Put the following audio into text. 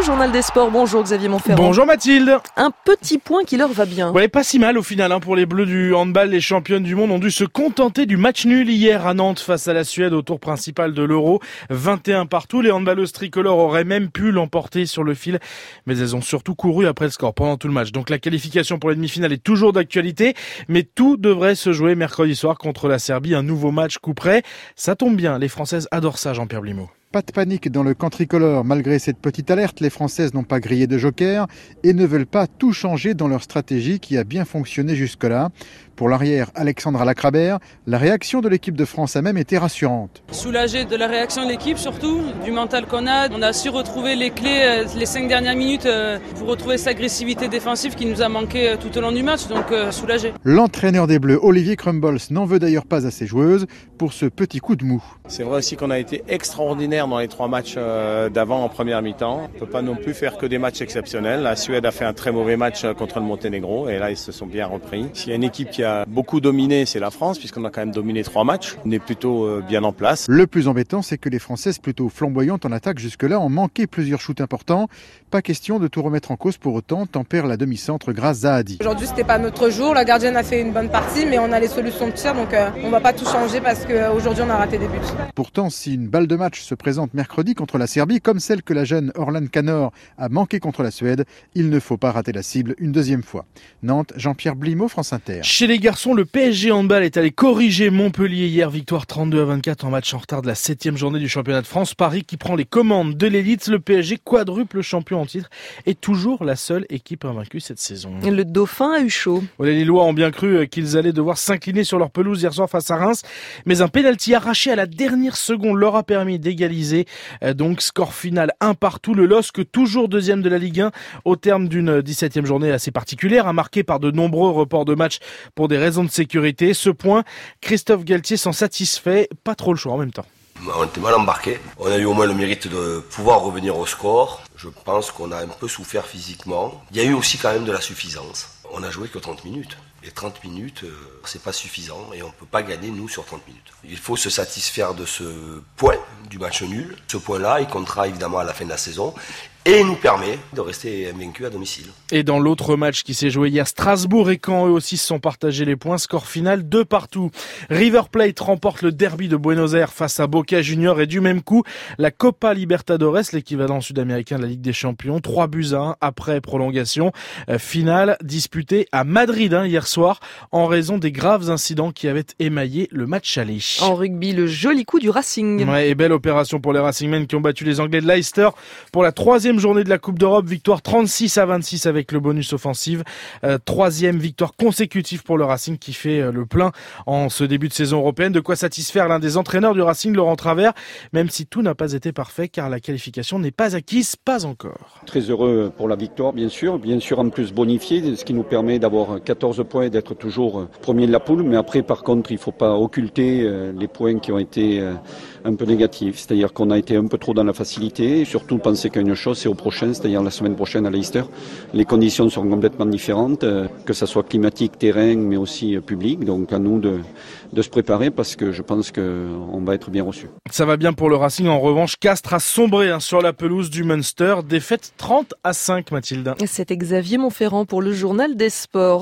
journal des sports. Bonjour Xavier Montferrand. Bonjour Mathilde. Un petit point qui leur va bien. Ouais, pas si mal au final pour les Bleus du handball. Les championnes du monde ont dû se contenter du match nul hier à Nantes face à la Suède au tour principal de l'Euro. 21 partout. Les handballeuses tricolores auraient même pu l'emporter sur le fil, mais elles ont surtout couru après le score pendant tout le match. Donc la qualification pour les demi-finales est toujours d'actualité, mais tout devrait se jouer mercredi soir contre la Serbie. Un nouveau match coup près. Ça tombe bien, les Françaises adorent ça, Jean-Pierre Blimaud. Pas de panique dans le camp tricolore. Malgré cette petite alerte, les Françaises n'ont pas grillé de joker et ne veulent pas tout changer dans leur stratégie qui a bien fonctionné jusque-là. Pour l'arrière Alexandra Lacrabert, la réaction de l'équipe de France a même été rassurante. Soulagé de la réaction de l'équipe surtout, du mental qu'on a. On a su retrouver les clés les 5 dernières minutes pour retrouver cette agressivité défensive qui nous a manqué tout au long du match, donc soulagé. L'entraîneur des Bleus, Olivier Crumbles, n'en veut d'ailleurs pas à ses joueuses pour ce petit coup de mou. C'est vrai aussi qu'on a été extraordinaire dans les 3 matchs d'avant en première mi-temps. On ne peut pas non plus faire que des matchs exceptionnels. La Suède a fait un très mauvais match contre le Monténégro et là ils se sont bien repris. S'il y a une équipe qui a beaucoup dominé, c'est la France, puisqu'on a quand même dominé 3 matchs. On est plutôt bien en place. Le plus embêtant, c'est que les Françaises, plutôt flamboyantes en attaque jusque-là, ont manqué plusieurs shoots importants. Pas question de tout remettre en cause pour autant, tempère la demi-centre grâce à Adi. Aujourd'hui, c'était pas notre jour. La gardienne a fait une bonne partie, mais on a les solutions de tir, donc on va pas tout changer parce qu'aujourd'hui, on a raté des buts. Pourtant, si une balle de match se présente mercredi contre la Serbie, comme celle que la jeune Orlan Canor a manqué contre la Suède, il ne faut pas rater la cible une deuxième fois. Nantes, Jean-Pierre Blimaud, France Inter. Chez les garçons, le PSG handball est allé corriger Montpellier hier, victoire 32-24 en match en retard de la 7e journée du championnat de France. Paris qui prend les commandes de l'élite, le PSG quadruple champion en titre est toujours la seule équipe invaincue cette saison. Le Dauphin a eu chaud. Les Lillois ont bien cru qu'ils allaient devoir s'incliner sur leur pelouse hier soir face à Reims, mais un pénalty arraché à la dernière seconde leur a permis d'égaliser. Donc score final 1-1. Le LOSC toujours deuxième de la Ligue 1 au terme d'une 17e journée assez particulière, marquée par de nombreux reports de matchs pour des raisons de sécurité. Ce point, Christophe Galtier s'en satisfait, pas trop le choix en même temps. On était mal embarqué. On a eu au moins le mérite de pouvoir revenir au score. Je pense qu'on a un peu souffert physiquement. Il y a eu aussi quand même de la suffisance. On a joué que 30 minutes. Les 30 minutes, c'est pas suffisant et on peut pas gagner nous sur 30 minutes. Il faut se satisfaire de ce point du match nul. Ce point-là, il comptera évidemment à la fin de la saison. Et nous permet de rester invaincus à domicile. Et dans l'autre match qui s'est joué hier, Strasbourg et Caen, eux aussi, se sont partagés les points. Score final 2-2. River Plate remporte le derby de Buenos Aires face à Boca Juniors et du même coup, la Copa Libertadores, l'équivalent sud-américain de la Ligue des Champions. 3-1 après prolongation. Finale disputée à Madrid hier soir en raison des graves incidents qui avaient émaillé le match aller. En rugby, le joli coup du Racing. Ouais, et belle opération pour les Racingmen qui ont battu les Anglais de Leicester pour la 3e journée de la Coupe d'Europe, victoire 36-26 avec le bonus offensive. 3e victoire consécutive pour le Racing qui fait le plein en ce début de saison européenne. De quoi satisfaire l'un des entraîneurs du Racing, Laurent Travers, même si tout n'a pas été parfait car la qualification n'est pas acquise, pas encore. Très heureux pour la victoire, bien sûr en plus bonifié, ce qui nous permet d'avoir 14 points et d'être toujours premier de la poule. Mais après, par contre, il ne faut pas occulter les points qui ont été un peu négatifs. C'est-à-dire qu'on a été un peu trop dans la facilité et surtout penser qu'à une chose, c'est au prochain, c'est-à-dire la semaine prochaine à Leicester. Les conditions seront complètement différentes, que ça soit climatique, terrain, mais aussi public. Donc à nous de se préparer parce que je pense qu'on va être bien reçus. Ça va bien pour le Racing. En revanche, Castres a sombré sur la pelouse du Munster. Défaite 30-5, Mathilde. C'était Xavier Montferrand pour le journal des sports.